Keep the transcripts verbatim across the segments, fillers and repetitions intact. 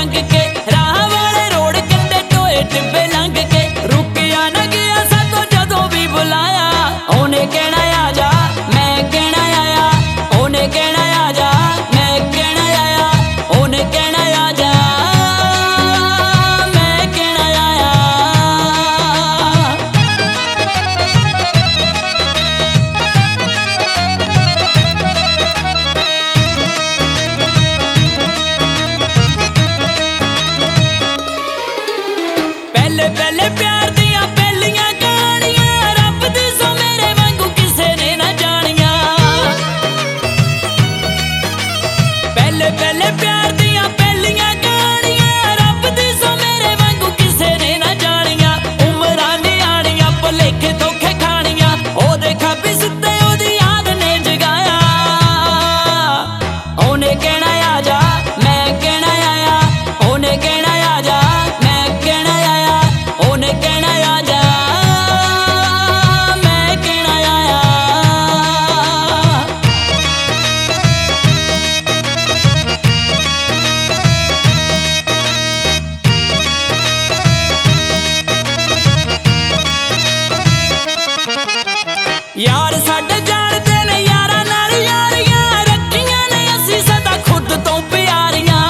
टंग के राह वाले रोड कंढे टोए टिब्बे लंघ के रुकिया न गया सातों जदों भी बुलाया ओने कहना आजा मैं कहना आया ओने कहना आजा मैं कहना आया ओने कहना आजा मैं कहना आया। पहले पहले प्यार दियां पहलियां कहानियां रब दी सो मेरे वांगू किसे ने ना जानियां। पहले पहले प्यार दियां पहलियां कहानियां रब दी सो मेरे वांगू किसे ने ना जानियां। उमरां नियाणियां भुलेखे धोखे खानियां ओदे खाबे सुत्ते ओदी याद ने जगाया ओने कहना आजा मैं कहना आया ओने कहना आजा मैं कहना आया ओने कहना आजा मैं कहना आया। यार साडे जाणदे ने यारां नाल यारियां रखियां ने असीं सदा खुद तो प्यारियां।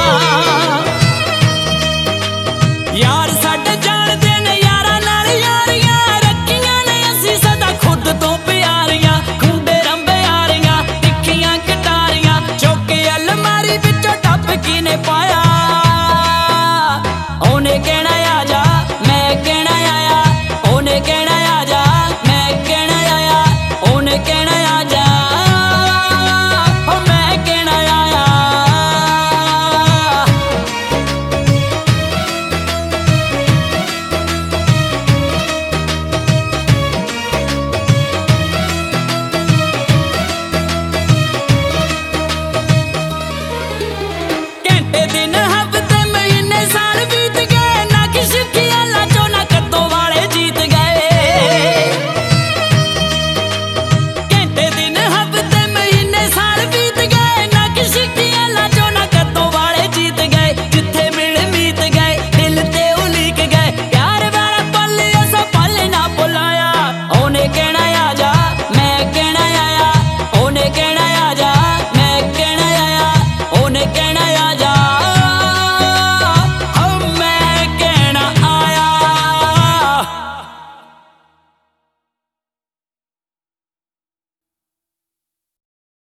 यार साडे जाणदे ने यारां नाल यारियां रखियां ने असीं सदा खुद तो प्यारियां। खुंबे रंबे यारियां तिखियां कटारियां चौके अलमारी विचों टप किने पाया ओने कहना आजा मैं कहना आया ओने कहना आजा मैं कहना आया ओने कहना आजा ओ मैं कहना आया। घंटे दी